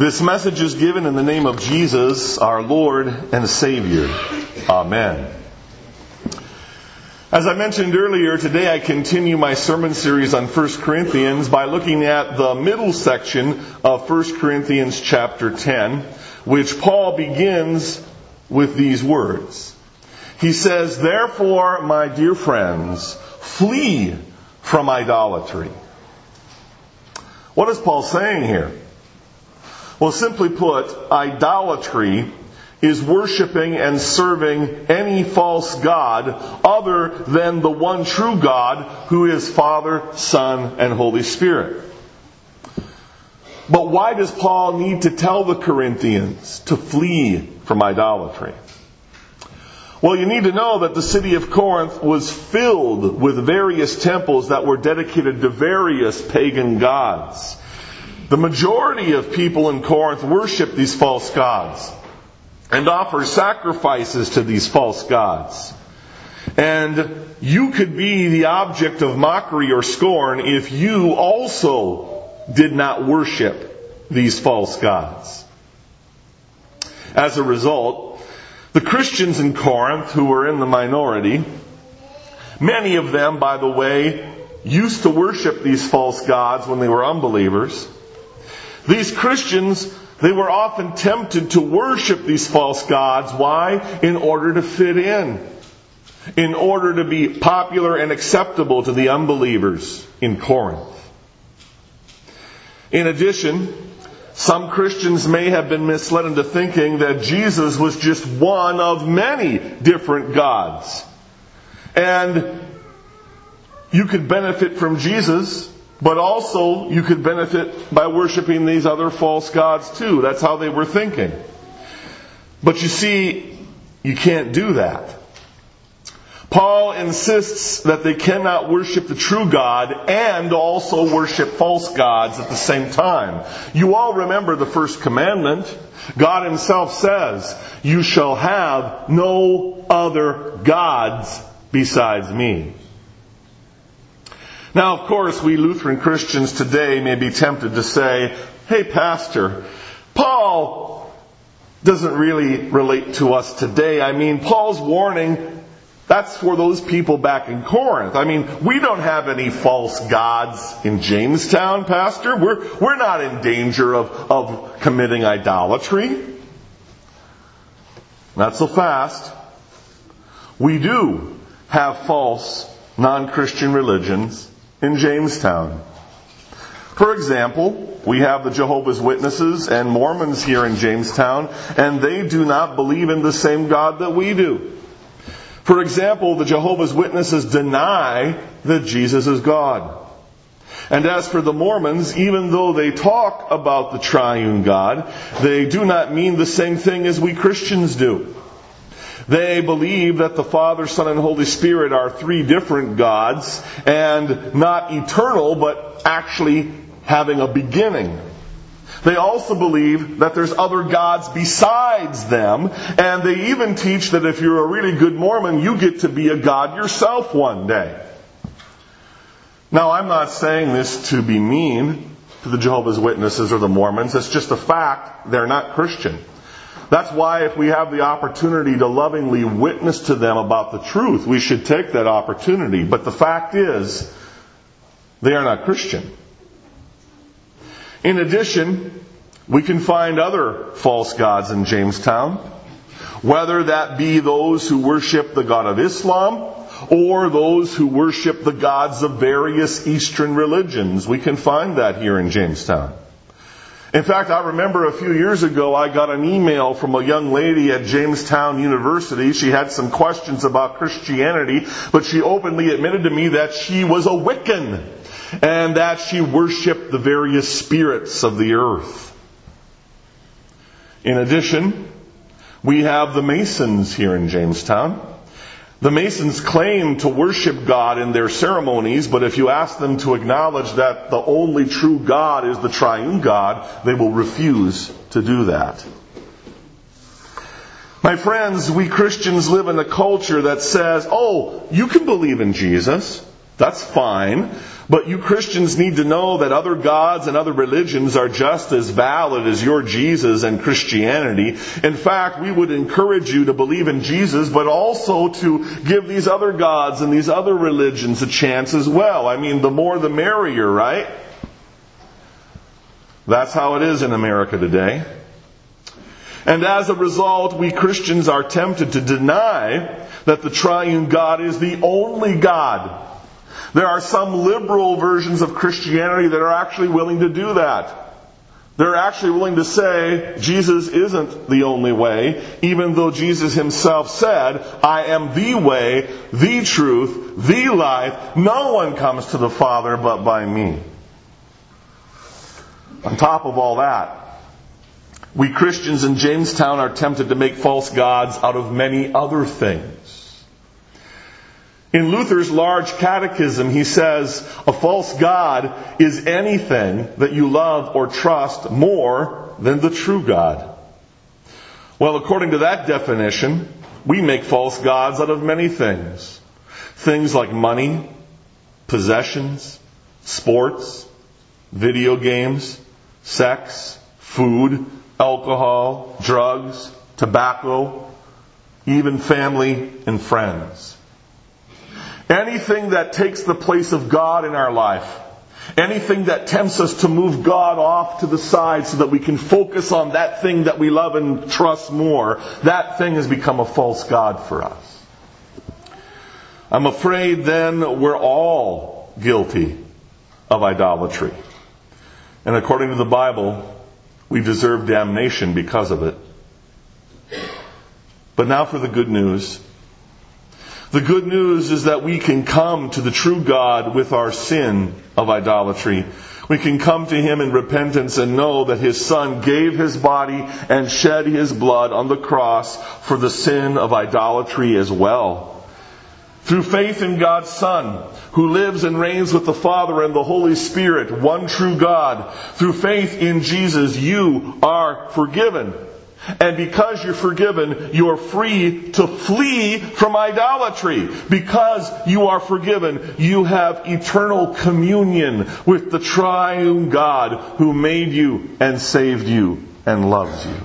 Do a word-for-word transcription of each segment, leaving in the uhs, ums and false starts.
This message is given in the name of Jesus, our Lord and Savior. Amen. As I mentioned earlier, today I continue my sermon series on First Corinthians by looking at the middle section of First Corinthians chapter ten, which Paul begins with these words. He says, "Therefore, my dear friends, flee from idolatry." What is Paul saying here? Well, simply put, idolatry is worshiping and serving any false god other than the one true God who is Father, Son, and Holy Spirit. But why does Paul need to tell the Corinthians to flee from idolatry? Well, you need to know that the city of Corinth was filled with various temples that were dedicated to various pagan gods. The majority of people in Corinth worship these false gods and offer sacrifices to these false gods. And you could be the object of mockery or scorn if you also did not worship these false gods. As a result, the Christians in Corinth, who were in the minority, many of them, by the way, used to worship these false gods when they were unbelievers. These Christians, they were often tempted to worship these false gods. Why? In order to fit in. In order to be popular and acceptable to the unbelievers in Corinth. In addition, some Christians may have been misled into thinking that Jesus was just one of many different gods. And you could benefit from Jesus, but also you could benefit by worshiping these other false gods too. That's how they were thinking. But you see, you can't do that. Paul insists that they cannot worship the true God and also worship false gods at the same time. You all remember the first commandment. God Himself says, "You shall have no other gods besides me." Now, of course, we Lutheran Christians today may be tempted to say, "Hey, Pastor, Paul doesn't really relate to us today. I mean, Paul's warning, that's for those people back in Corinth. I mean, we don't have any false gods in Jamestown, Pastor. We're, we're not in danger of, of committing idolatry." Not so fast. We do have false non-Christian religions in Jamestown. For example, we have the Jehovah's Witnesses and Mormons here in Jamestown, and they do not believe in the same God that we do. For example, the Jehovah's Witnesses deny that Jesus is God. And as for the Mormons, even though they talk about the triune God, they do not mean the same thing as we Christians do. They believe that the Father, Son, and Holy Spirit are three different gods, and not eternal, but actually having a beginning. They also believe that there's other gods besides them, and they even teach that if you're a really good Mormon, you get to be a god yourself one day. Now, I'm not saying this to be mean to the Jehovah's Witnesses or the Mormons. It's just a fact. They're not Christian. That's why if we have the opportunity to lovingly witness to them about the truth, we should take that opportunity. But the fact is, they are not Christian. In addition, we can find other false gods in Jamestown, whether that be those who worship the God of Islam or those who worship the gods of various Eastern religions. We can find that here in Jamestown. In fact, I remember a few years ago I got an email from a young lady at Jamestown University. She had some questions about Christianity, but she openly admitted to me that she was a Wiccan and that she worshipped the various spirits of the earth. In addition, we have the Masons here in Jamestown. The Masons claim to worship God in their ceremonies, but if you ask them to acknowledge that the only true God is the triune God, they will refuse to do that. My friends, we Christians live in a culture that says, "Oh, you can believe in Jesus. That's fine. But you Christians need to know that other gods and other religions are just as valid as your Jesus and Christianity. In fact, we would encourage you to believe in Jesus, but also to give these other gods and these other religions a chance as well. I mean, the more the merrier, right? That's how it is in America today. And as a result, we Christians are tempted to deny that the triune God is the only God. There are some liberal versions of Christianity that are actually willing to do that. They're actually willing to say Jesus isn't the only way, even though Jesus himself said, I am the way, the truth, the life. No one comes to the Father but by me. On top of all that, we Christians in Jamestown are tempted to make false gods out of many other things. In Luther's Large Catechism, he says, a false god is anything that you love or trust more than the true God. Well, according to that definition, we make false gods out of many things. Things like money, possessions, sports, video games, sex, food, alcohol, drugs, tobacco, even family and friends. Anything that takes the place of God in our life. Anything that tempts us to move God off to the side so that we can focus on that thing that we love and trust more. That thing has become a false god for us. I'm afraid then we're all guilty of idolatry. And according to the Bible, we deserve damnation because of it. But now for the good news. The good news is that we can come to the true God with our sin of idolatry. We can come to Him in repentance and know that His Son gave His body and shed His blood on the cross for the sin of idolatry as well. Through faith in God's Son, who lives and reigns with the Father and the Holy Spirit, one true God, through faith in Jesus, you are forgiven. And because you're forgiven, you are free to flee from idolatry. Because you are forgiven, you have eternal communion with the triune God who made you and saved you and loves you.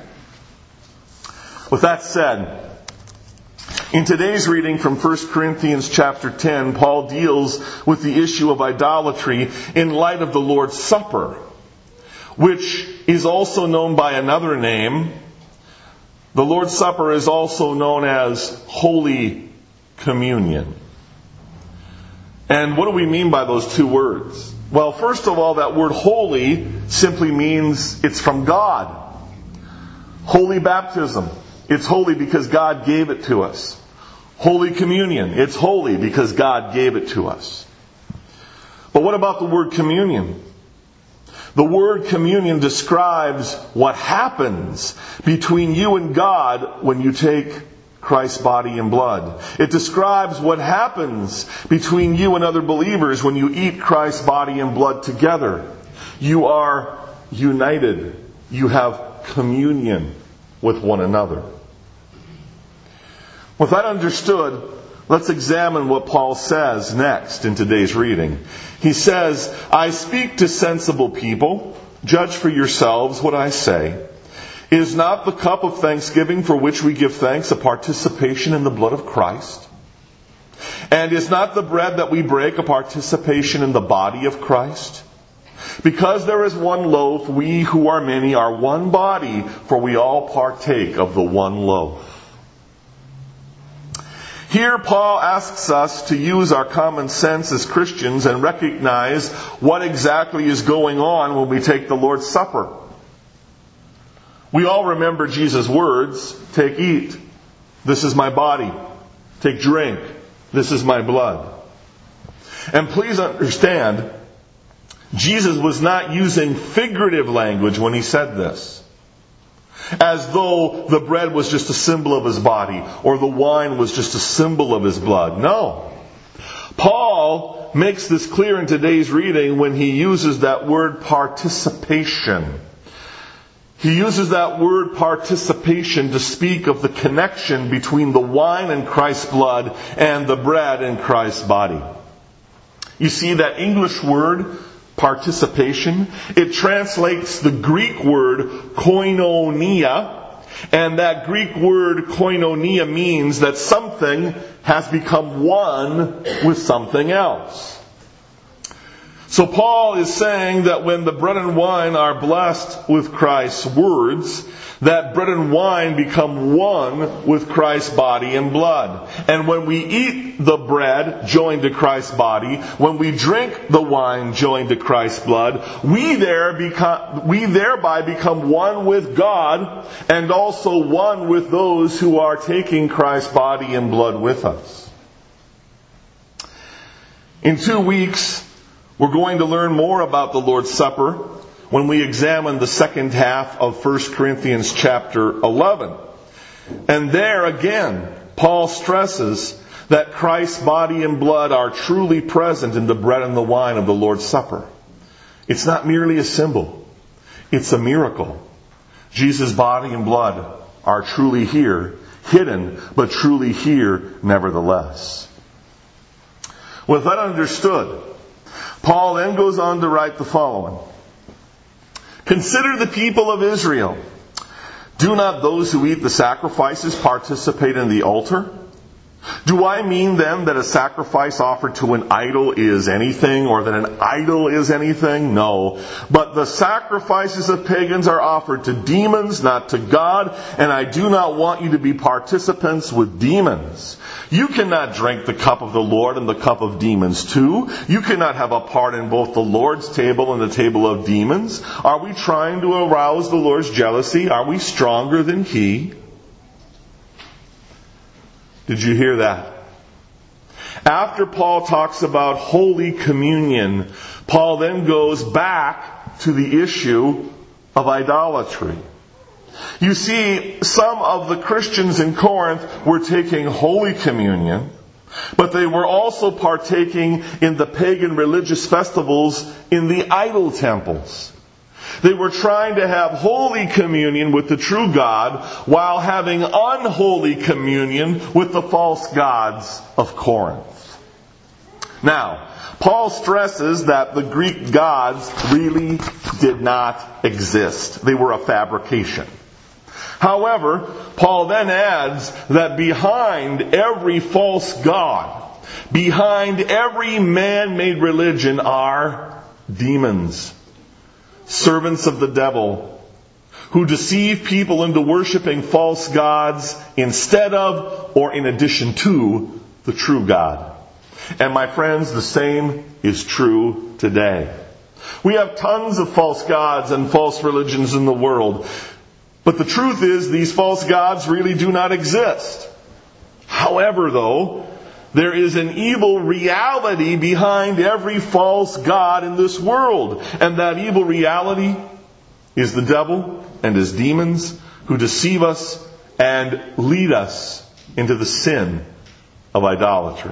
With that said, in today's reading from First Corinthians chapter ten, Paul deals with the issue of idolatry in light of the Lord's Supper, which is also known by another name. The Lord's Supper is also known as Holy Communion. And what do we mean by those two words? Well, first of all, that word holy simply means it's from God. Holy baptism, it's holy because God gave it to us. Holy Communion, it's holy because God gave it to us. But what about the word communion? The word communion describes what happens between you and God when you take Christ's body and blood. It describes what happens between you and other believers when you eat Christ's body and blood together. You are united. You have communion with one another. With that understood, let's examine what Paul says next in today's reading. He says, I speak to sensible people. Judge for yourselves what I say. Is not the cup of thanksgiving for which we give thanks a participation in the blood of Christ? And is not the bread that we break a participation in the body of Christ? Because there is one loaf, we who are many are one body, for we all partake of the one loaf. Here Paul asks us to use our common sense as Christians and recognize what exactly is going on when we take the Lord's Supper. We all remember Jesus' words, take, eat. This is my body. Take, drink. This is my blood. And please understand, Jesus was not using figurative language when he said this. As though the bread was just a symbol of his body, or the wine was just a symbol of his blood. No. Paul makes this clear in today's reading when he uses that word participation. He uses that word participation to speak of the connection between the wine and Christ's blood and the bread in Christ's body. You see, that English word, participation, it translates the Greek word koinonia, and that Greek word koinonia means that something has become one with something else. So Paul is saying that when the bread and wine are blessed with Christ's words, that bread and wine become one with Christ's body and blood. And when we eat the bread joined to Christ's body, when we drink the wine joined to Christ's blood, we there become, we thereby become one with God and also one with those who are taking Christ's body and blood with us. In two weeks, we're going to learn more about the Lord's Supper when we examine the second half of First Corinthians chapter eleven. And there again, Paul stresses that Christ's body and blood are truly present in the bread and the wine of the Lord's Supper. It's not merely a symbol. It's a miracle. Jesus' body and blood are truly here, hidden, but truly here nevertheless. With that understood, Paul then goes on to write the following. Consider the people of Israel. Do not those who eat the sacrifices participate in the altar? Do I mean then that a sacrifice offered to an idol is anything, or that an idol is anything? No. But the sacrifices of pagans are offered to demons, not to God, and I do not want you to be participants with demons. You cannot drink the cup of the Lord and the cup of demons too. You cannot have a part in both the Lord's table and the table of demons. Are we trying to arouse the Lord's jealousy? Are we stronger than He? Did you hear that? After Paul talks about Holy Communion, Paul then goes back to the issue of idolatry. You see, some of the Christians in Corinth were taking Holy Communion, but they were also partaking in the pagan religious festivals in the idol temples. They were trying to have Holy Communion with the true God while having unholy communion with the false gods of Corinth. Now, Paul stresses that the Greek gods really did not exist. They were a fabrication. However, Paul then adds that behind every false god, behind every man-made religion are demons, servants of the devil, who deceive people into worshiping false gods instead of or in addition to the true God. And my friends, the same is true today. We have tons of false gods and false religions in the world. But the truth is, these false gods really do not exist. However, though, there is an evil reality behind every false god in this world. And that evil reality is the devil and his demons who deceive us and lead us into the sin of idolatry.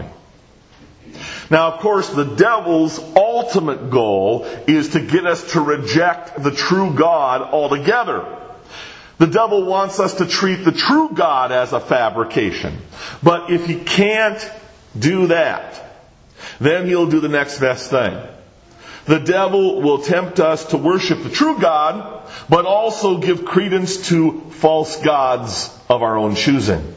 Now, of course, the devil's ultimate goal is to get us to reject the true God altogether. The devil wants us to treat the true God as a fabrication. But if he can't do that, then he'll do the next best thing. The devil will tempt us to worship the true God, but also give credence to false gods of our own choosing.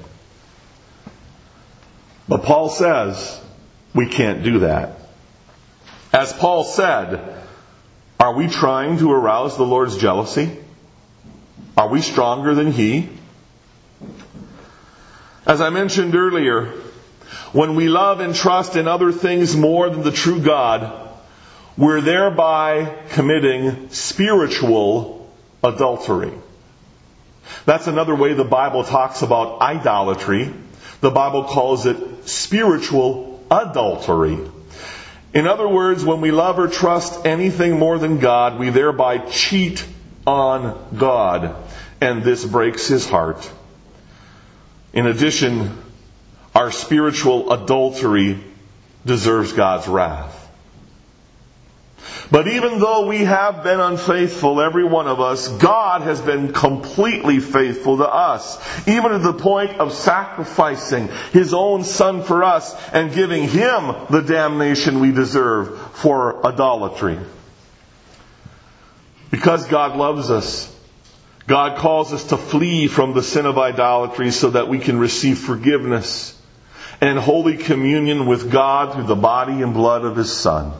But Paul says we can't do that. As Paul said, are we trying to arouse the Lord's jealousy? Are we stronger than He? As I mentioned earlier, when we love and trust in other things more than the true God, we're thereby committing spiritual adultery. That's another way the Bible talks about idolatry. The Bible calls it spiritual adultery. In other words, when we love or trust anything more than God, we thereby cheat on God, and this breaks His heart. In addition, our spiritual adultery deserves God's wrath. But even though we have been unfaithful, every one of us, God has been completely faithful to us, even to the point of sacrificing His own Son for us and giving Him the damnation we deserve for idolatry. Because God loves us, God calls us to flee from the sin of idolatry so that we can receive forgiveness and holy communion with God through the body and blood of His Son.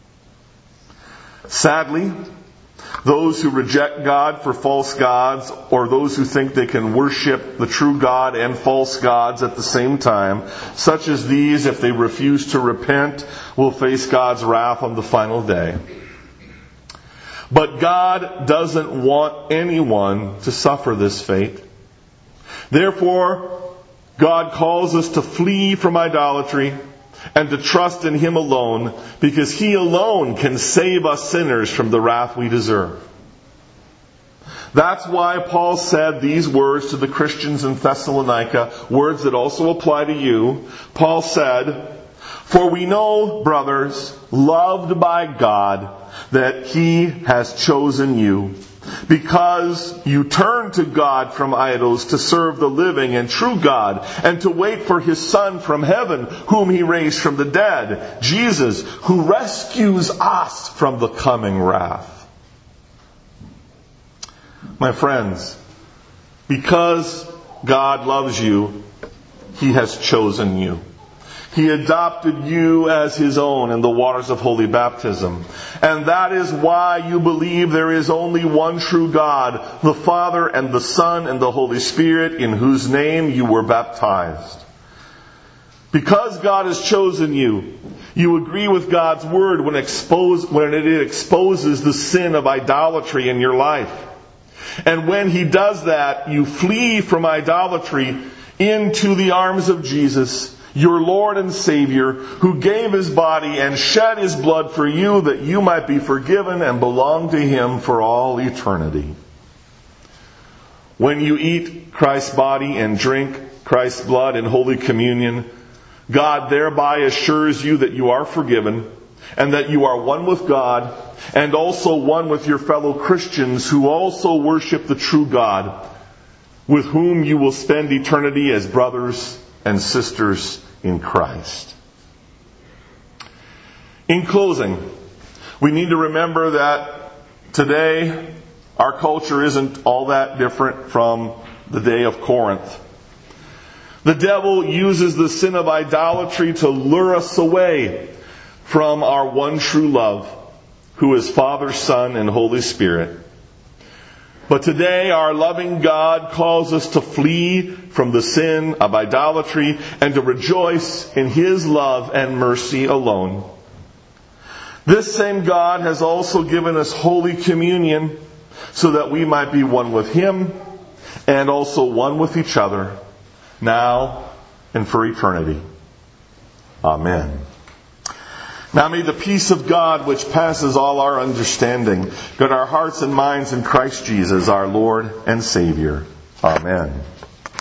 Sadly, those who reject God for false gods, or those who think they can worship the true God and false gods at the same time, such as these, if they refuse to repent, will face God's wrath on the final day. But God doesn't want anyone to suffer this fate. Therefore, God calls us to flee from idolatry and to trust in Him alone, because He alone can save us sinners from the wrath we deserve. That's why Paul said these words to the Christians in Thessalonica, words that also apply to you. Paul said, "For we know, brothers, loved by God, that He has chosen you, because you turned to God from idols to serve the living and true God, and to wait for His Son from heaven, whom He raised from the dead, Jesus, who rescues us from the coming wrath." My friends, because God loves you, He has chosen you. He adopted you as His own in the waters of holy baptism. And that is why you believe there is only one true God, the Father and the Son and the Holy Spirit, in whose name you were baptized. Because God has chosen you, you agree with God's Word when, expose, when it exposes the sin of idolatry in your life. And when He does that, you flee from idolatry into the arms of Jesus, your Lord and Savior, who gave His body and shed His blood for you that you might be forgiven and belong to Him for all eternity. When you eat Christ's body and drink Christ's blood in Holy Communion, God thereby assures you that you are forgiven and that you are one with God and also one with your fellow Christians who also worship the true God, with whom you will spend eternity as brothers and sisters in Christ. In closing, we need to remember that today our culture isn't all that different from the day of Corinth. The devil uses the sin of idolatry to lure us away from our one true love, who is Father, Son, and Holy Spirit. But today our loving God calls us to flee from the sin of idolatry and to rejoice in His love and mercy alone. This same God has also given us Holy Communion so that we might be one with Him and also one with each other, now and for eternity. Amen. Now may the peace of God, which passes all our understanding, guard our hearts and minds in Christ Jesus, our Lord and Savior. Amen.